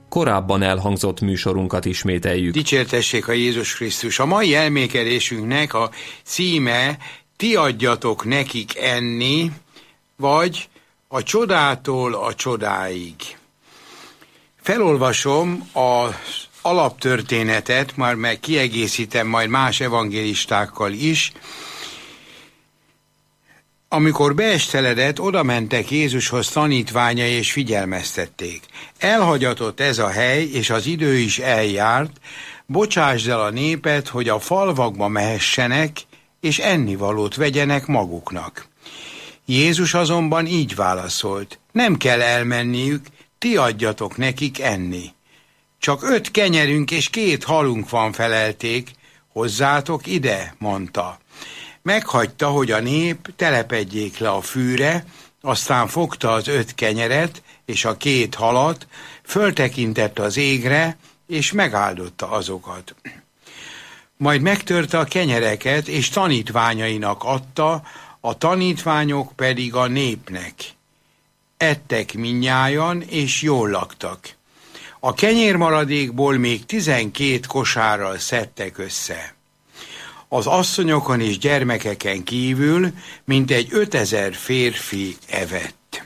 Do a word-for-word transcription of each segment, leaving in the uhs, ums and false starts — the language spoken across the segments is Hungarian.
korábban elhangzott műsorunkat ismételjük. Dicsértessék a Jézus Krisztus! A mai elmékedésünknek a címe Ti adjatok nekik enni, vagy a csodától a csodáig. Felolvasom az alaptörténetet, már meg kiegészítem majd más evangélistákkal is. Amikor beesteledett, oda mentek Jézushoz tanítványai és figyelmeztették. Elhagyatott ez a hely, és az idő is eljárt, bocsásd el a népet, hogy a falvakba mehessenek, és ennivalót vegyenek maguknak. Jézus azonban így válaszolt, nem kell elmenniük, ti adjatok nekik enni. Csak öt kenyerünk és két halunk van, felelték, hozzátok ide, mondta. Meghagyta, hogy a nép telepedjék le a fűre, aztán fogta az öt kenyeret és a két halat, föltekintett az égre, és megáldotta azokat. Majd megtörte a kenyereket, és tanítványainak adta, a tanítványok pedig a népnek. Ettek mindnyájan, és jól laktak. A kenyérmaradékból még tizenkét kosárral szedtek össze. Az asszonyokon és gyermekeken kívül mintegy ötezer férfi evett.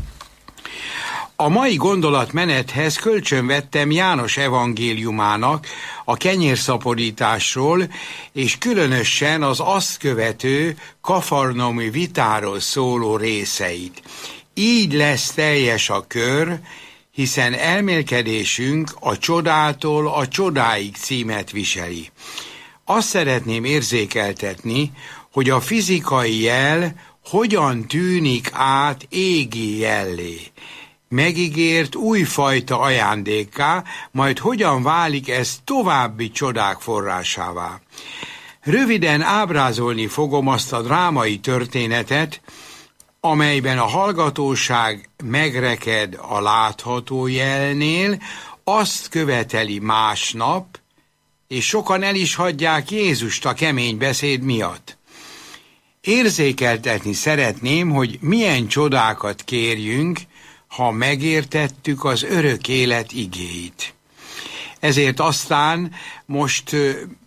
A mai gondolatmenethez kölcsönvettem János evangéliumának a kenyérszaporításról, és különösen az azt követő kafarnaumi vitáról szóló részeit. Így lesz teljes a kör, hiszen elmélkedésünk a csodától a csodáig címet viseli. Azt szeretném érzékeltetni, hogy a fizikai jel hogyan tűnik át égi jellé. Megígért újfajta ajándékká, majd hogyan válik ez további csodák forrásává. Röviden ábrázolni fogom azt a drámai történetet, amelyben a hallgatóság megreked a látható jelnél, azt követeli másnap, és sokan el is hagyják Jézust a kemény beszéd miatt. Érzékeltetni szeretném, hogy milyen csodákat kérjünk, ha megértettük az örök élet igéit. Ezért aztán most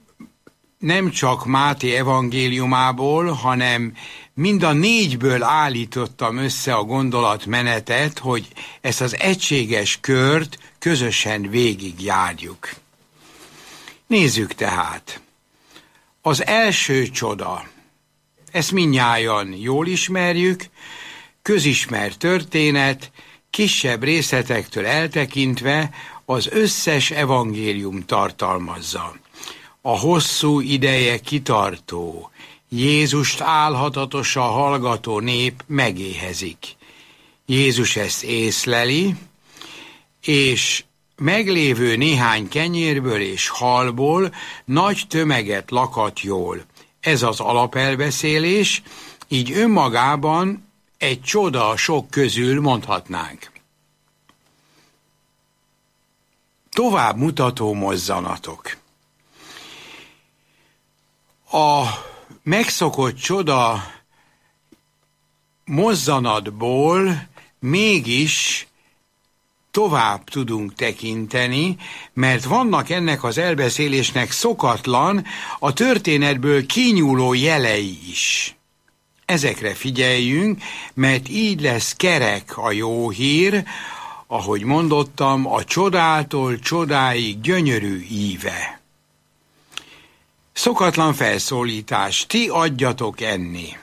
nem csak Máté evangéliumából, hanem mind a négyből állítottam össze a gondolatmenetet, hogy ezt az egységes kört közösen végigjárjuk. Nézzük tehát. Az első csoda, ezt mindnyájan jól ismerjük, közismert történet, kisebb részletektől eltekintve az összes evangélium tartalmazza. A hosszú ideje kitartó, Jézust álhatatosan hallgató nép megéhezik. Jézus ezt észleli, és meglévő néhány kenyérből és halból nagy tömeget lakat jól. Ez az alapelbeszélés, így önmagában egy csoda a sok közül mondhatnánk. Tovább mutató mozzanatok. A megszokott csoda mozzanatból mégis tovább tudunk tekinteni, mert vannak ennek az elbeszélésnek szokatlan, a történetből kinyúló jelei is. Ezekre figyeljünk, mert így lesz kerek a jó hír, ahogy mondottam, a csodától csodáig gyönyörű íve. Szokatlan felszólítás, ti adjatok enni.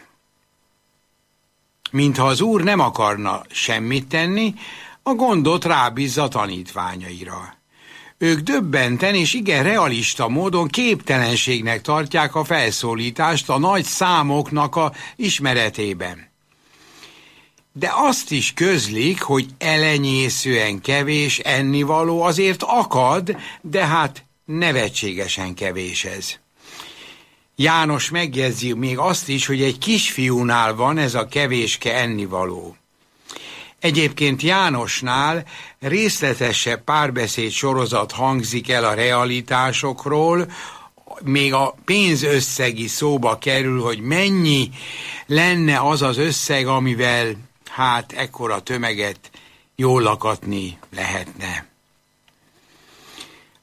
Mintha az Úr nem akarna semmit tenni, a gondot rábízza tanítványaira. Ők döbbenten és igen realista módon képtelenségnek tartják a felszólítást a nagy számoknak a ismeretében. De azt is közlik, hogy elenyészően kevés ennivaló azért akad, de hát nevetségesen kevés ez. János megjegyzi még azt is, hogy egy kisfiúnál van ez a kevéske ennivaló. Egyébként Jánosnál részletesebb párbeszéd sorozat hangzik el a realitásokról, még a pénzösszegi szóba kerül, hogy mennyi lenne az az összeg, amivel hát ekkora tömeget jól lakatni lehetne.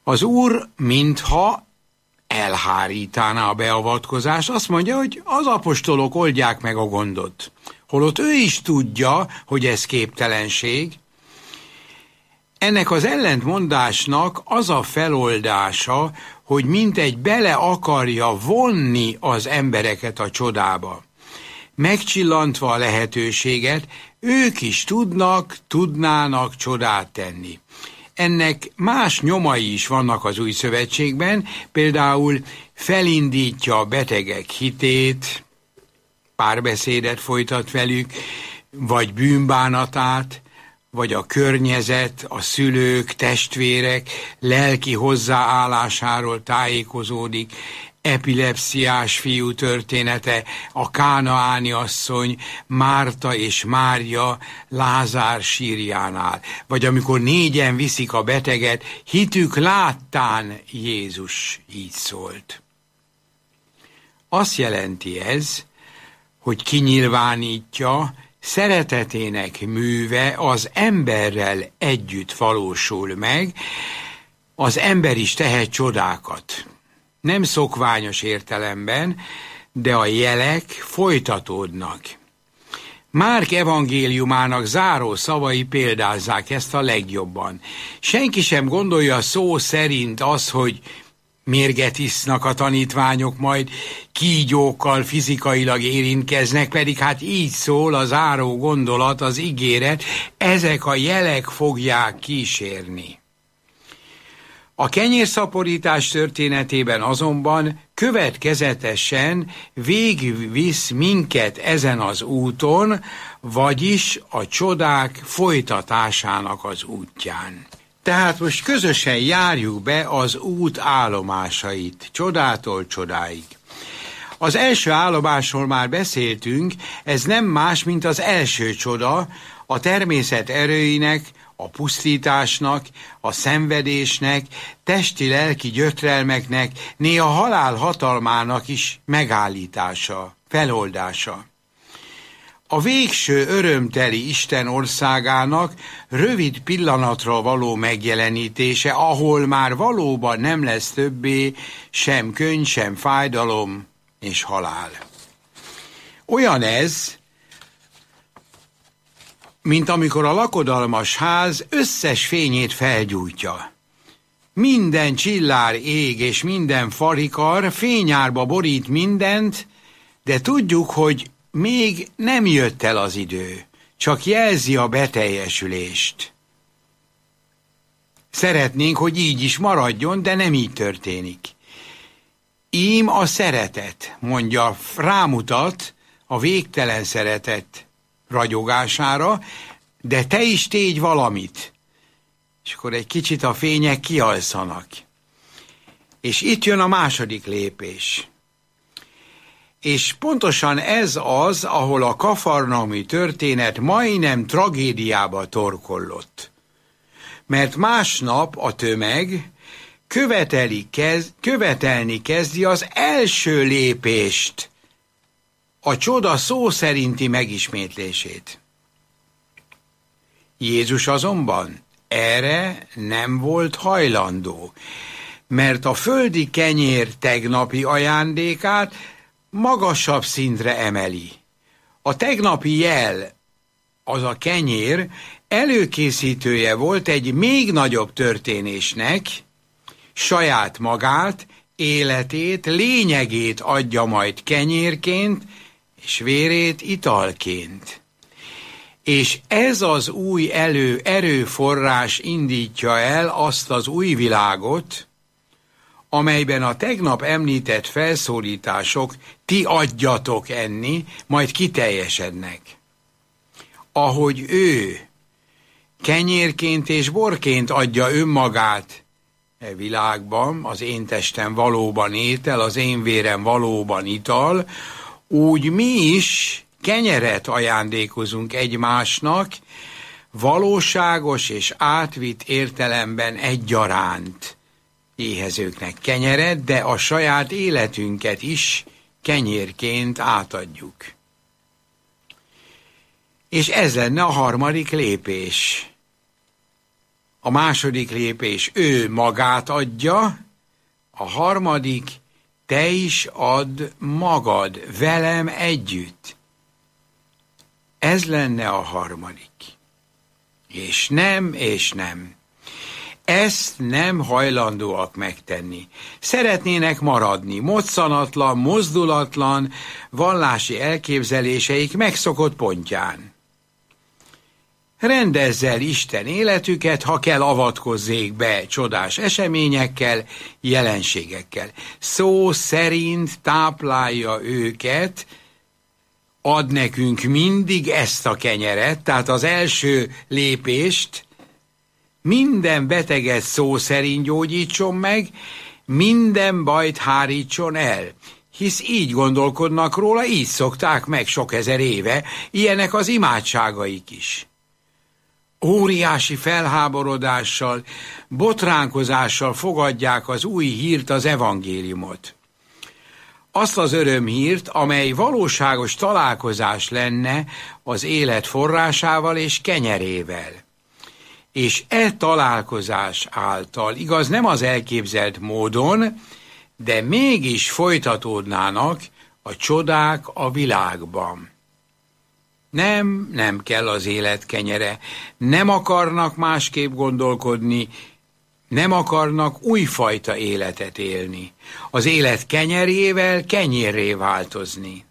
Az Úr mintha elhárítaná a beavatkozást, azt mondja, hogy az apostolok oldják meg a gondot. Holott ő is tudja, hogy ez képtelenség. Ennek az ellentmondásnak az a feloldása, hogy mintegy bele akarja vonni az embereket a csodába. Megcsillantva a lehetőséget, ők is tudnak, tudnának csodát tenni. Ennek más nyomai is vannak az Új Szövetségben, például felindítja a betegek hitét, párbeszédet folytat velük, vagy bűnbánatát, vagy a környezet, a szülők, testvérek lelki hozzáállásáról tájékozódik, epilepsziás fiú története, a kánaáni asszony, Márta és Mária Lázár sírjánál, vagy amikor négyen viszik a beteget, hitük láttán Jézus így szólt. Azt jelenti ez, hogy kinyilvánítja, szeretetének műve az emberrel együtt valósul meg, az ember is tehet csodákat. Nem szokványos értelemben, de a jelek folytatódnak. Márk evangéliumának záró szavai példázzák ezt a legjobban. Senki sem gondolja szó szerint az, hogy mérget isznak a tanítványok, majd kígyókkal fizikailag érintkeznek, pedig hát így szól a záró gondolat, az ígéret, ezek a jelek fogják kísérni. A kenyérszaporítás történetében azonban következetesen végigvisz minket ezen az úton, vagyis a csodák folytatásának az útján. Tehát most közösen járjuk be az út állomásait, csodától csodáig. Az első állomásról már beszéltünk, ez nem más, mint az első csoda, a természet erőinek, a pusztításnak, a szenvedésnek, testi-lelki gyötrelmeknek, néha halál hatalmának is megállítása, feloldása. A végső örömteli Isten országának rövid pillanatra való megjelenítése, ahol már valóban nem lesz többé sem könny, sem fájdalom és halál. Olyan ez, mint amikor a lakodalmas ház összes fényét felgyújtja. Minden csillár ég és minden farikar fényárba borít mindent, de tudjuk, hogy még nem jött el az idő, csak jelzi a beteljesülést. Szeretnénk, hogy így is maradjon, de nem így történik. Ím a szeretet, mondja, rámutat a végtelen szeretet ragyogására, de te is tégy valamit. És akkor egy kicsit a fények kialszanak. És itt jön a második lépés. És pontosan ez az, ahol a kafarnaumi történet majdnem tragédiába torkollott. Mert másnap a tömeg követeli, kez, követelni kezdi az első lépést, a csoda szó szerinti megismétlését. Jézus azonban erre nem volt hajlandó, mert a földi kenyér tegnapi ajándékát magasabb szintre emeli. A tegnapi jel, az a kenyér, előkészítője volt egy még nagyobb történésnek, saját magát, életét, lényegét adja majd kenyérként, és vérét italként. És ez az új elő, erőforrás indítja el azt az új világot, amelyben a tegnap említett felszólítások ti adjatok enni, majd kiteljesednek. Ahogy ő kenyérként és borként adja önmagát e világban, az én testem valóban étel, az én vérem valóban ital, úgy mi is kenyeret ajándékozunk egymásnak, valóságos és átvitt értelemben egyaránt éhezőknek kenyeret, de a saját életünket is kenyérként átadjuk. És ez lenne a harmadik lépés. A második lépés, ő magát adja, a harmadik, te is add magad velem együtt. Ez lenne a harmadik. És nem, és nem. Ezt nem hajlandóak megtenni. Szeretnének maradni, moccanatlan, mozdulatlan, vallási elképzeléseik megszokott pontján. Rendezz el Isten életüket, ha kell avatkozzék be csodás eseményekkel, jelenségekkel. Szó szerint táplálja őket, ad nekünk mindig ezt a kenyeret, tehát az első lépést, minden beteget szó szerint gyógyítson meg, minden bajt hárítson el. Hisz így gondolkodnak róla, így szokták meg sok ezer éve, ilyenek az imádságaik is. Óriási felháborodással, botránkozással fogadják az új hírt, az evangéliumot. Azt az örömhírt, amely valóságos találkozás lenne az élet forrásával és kenyerével. És e találkozás által, igaz nem az elképzelt módon, de mégis folytatódnának a csodák a világban. Nem, nem kell az élet kenyere, nem akarnak másképp gondolkodni, nem akarnak újfajta életet élni, az élet kenyerével kenyérré változni.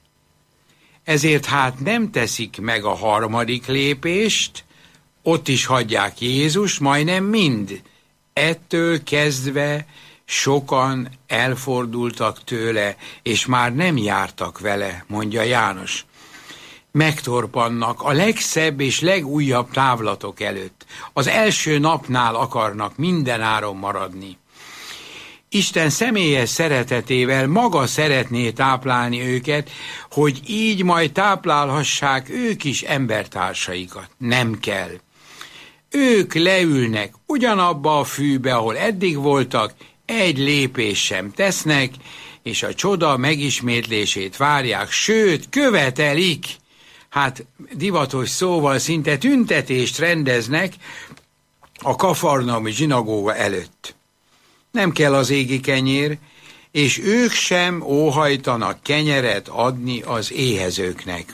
Ezért hát nem teszik meg a harmadik lépést, ott is hagyják Jézus, majdnem mind. Ettől kezdve sokan elfordultak tőle, és már nem jártak vele, mondja János. Megtorpannak a legszebb és legújabb távlatok előtt. Az első napnál akarnak mindenáron maradni. Isten személyes szeretetével maga szeretné táplálni őket, hogy így majd táplálhassák ők is embertársaikat. Nem kell. Ők leülnek ugyanabba a fűbe, ahol eddig voltak, egy lépés sem tesznek, és a csoda megismétlését várják, sőt, követelik. Hát divatos szóval szinte tüntetést rendeznek a kafarnaumi zsinagóga előtt. Nem kell az égi kenyér, és ők sem óhajtanak kenyeret adni az éhezőknek.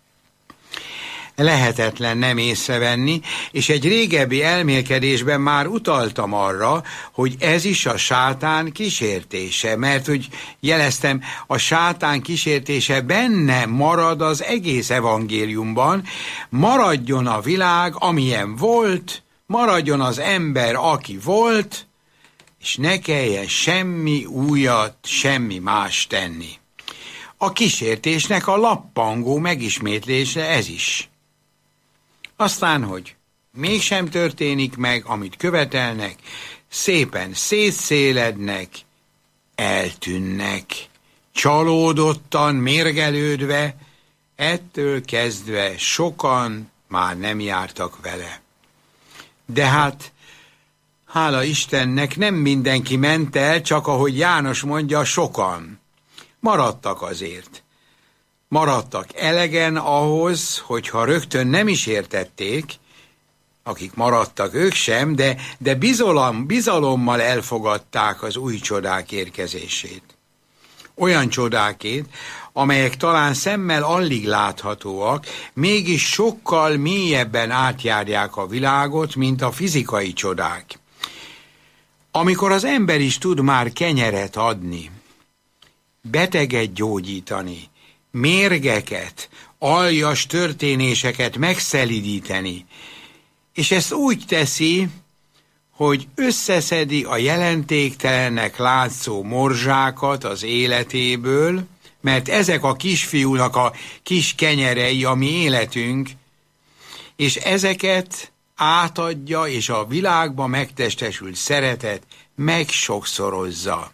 Lehetetlen nem észrevenni, és egy régebbi elmélkedésben már utaltam arra, hogy ez is a sátán kísértése, mert úgy jeleztem, a sátán kísértése benne marad az egész evangéliumban, maradjon a világ, amilyen volt, maradjon az ember, aki volt, és ne kelljen semmi újat, semmi más tenni. A kísértésnek a lappangó megismétlése ez is. Aztán, hogy mégsem történik meg, amit követelnek, szépen szétszélednek, eltűnnek, csalódottan, mérgelődve, ettől kezdve sokan már nem jártak vele. De hát, hála Istennek, nem mindenki ment el, csak ahogy János mondja, sokan. Maradtak azért. Maradtak elegen ahhoz, hogyha rögtön nem is értették, akik maradtak ők sem, de, de bizalom, bizalommal elfogadták az új csodák érkezését. Olyan csodákét, amelyek talán szemmel alig láthatóak, mégis sokkal mélyebben átjárják a világot, mint a fizikai csodák. Amikor az ember is tud már kenyeret adni, beteget gyógyítani, mérgeket, aljas történéseket megszelidíteni, és ezt úgy teszi, hogy összeszedi a jelentéktelennek látszó morzsákat az életéből, mert ezek a kisfiúnak a kis kenyerei, a mi életünk, és ezeket átadja, és a világba megtestesült szeretet megsokszorozza.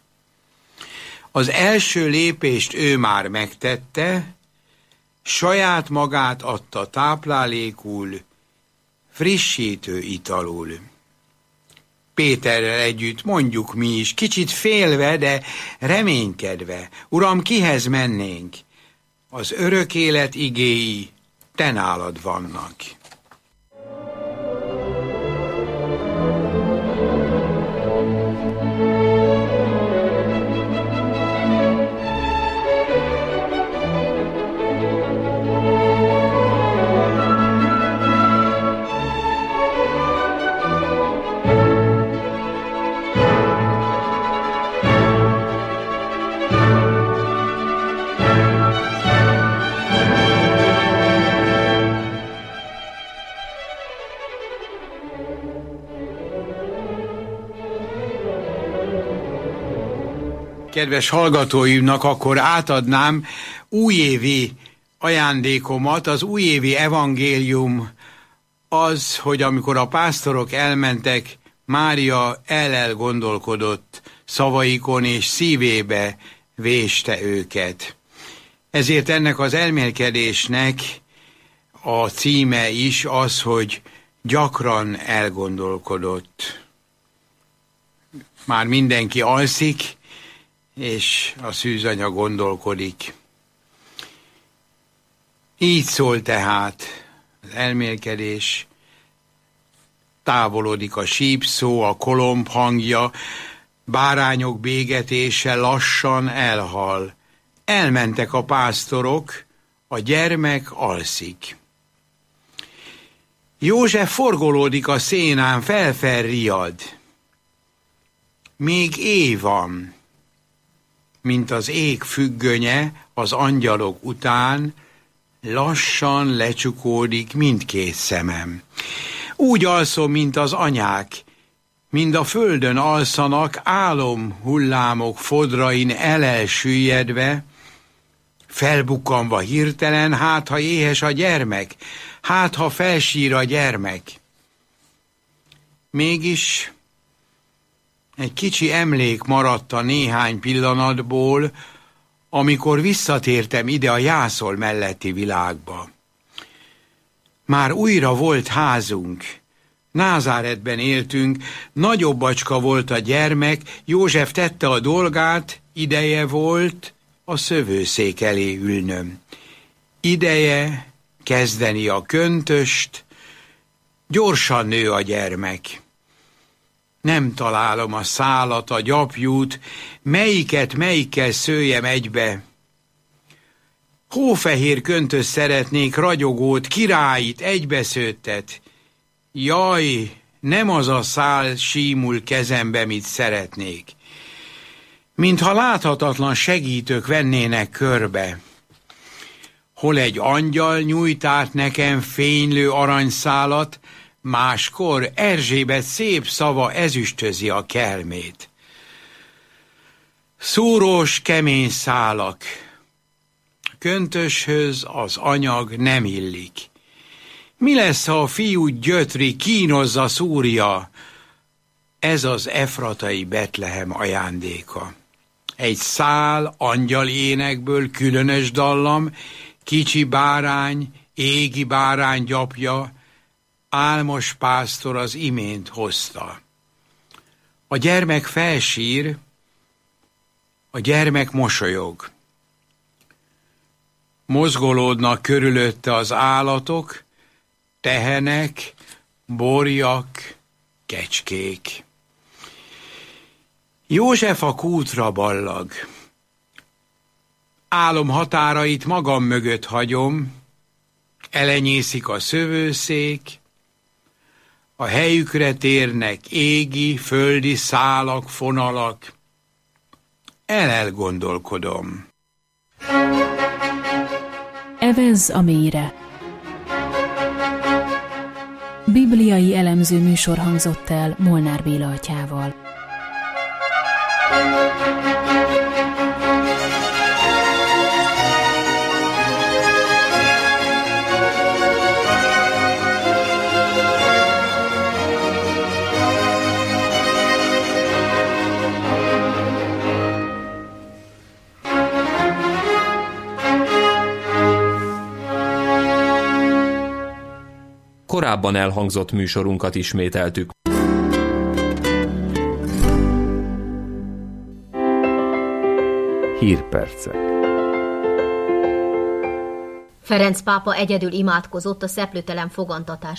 Az első lépést ő már megtette, saját magát adta táplálékul, frissítő italul. Péterrel együtt mondjuk mi is, kicsit félve, de reménykedve: Uram, kihez mennénk? Az örök élet igéi te nálad vannak. Kedves hallgatóimnak akkor átadnám újévi ajándékomat. Az újévi evangélium az, hogy amikor a pásztorok elmentek, Mária el-elgondolkodott szavaikon, és szívébe véste őket. Ezért ennek az elmélkedésnek a címe is az, hogy gyakran elgondolkodott. Már mindenki alszik, és a szűzanya gondolkodik. Így szól tehát az elmélkedés. Távolodik a sípszó, a kolomb hangja, bárányok bégetése lassan elhal. Elmentek a pásztorok, a gyermek alszik. József forgolódik a szénán, felfel riad. Még éj van, mint az ég függönye az angyalok után, lassan lecsukódik mindkét szemem. Úgy alszom, mint az anyák, mind a földön alszanak, álom hullámok fodrain elelsüllyedve, felbukkanva hirtelen, hát ha éhes a gyermek, hát ha felsír a gyermek. Mégis egy kicsi emlék maradt a néhány pillanatból, amikor visszatértem ide a jászol melletti világba. Már újra volt házunk, Názáretben éltünk, nagyobbacska volt a gyermek, József tette a dolgát, ideje volt a szövőszék elé ülnöm. Ideje kezdeni a köntöst, gyorsan nő a gyermek. Nem találom a szálat, a gyapjút, melyiket melyikkel szőjem egybe. Hófehér köntös szeretnék, ragyogót, királyit, egybeszőttet. Jaj, nem az a szál símul kezembe, mit szeretnék. Mintha láthatatlan segítők vennének körbe. Hol egy angyal nyújt át nekem fénylő aranyszálat, máskor Erzsébet szép szava ezüstözi a kelmét. Szúrós, kemény szálak, köntöshöz az anyag nem illik. Mi lesz, ha a fiú gyötri, kínozza, szúrja? Ez az efratai Betlehem ajándéka. Egy szál angyal énekből különös dallam, kicsi bárány, égi bárány gyapja, álmos pásztor az imént hozta. A gyermek felsír, a gyermek mosolyog. Mozgolódnak körülötte az állatok, tehenek, borjak, kecskék. József a kútra ballag. Álom határait magam mögött hagyom, elenyészik a szövőszék, a helyükre térnek égi, földi szálak, fonalak. El-elgondolkodom. Evezz a mélyre. Bibliai elemző műsor hangzott el Molnár Béla atyával. Korábban elhangzott műsorunkat ismételtük. Hírpercek. Ferenc pápa egyedül imádkozott a szeplőtelen fogantatás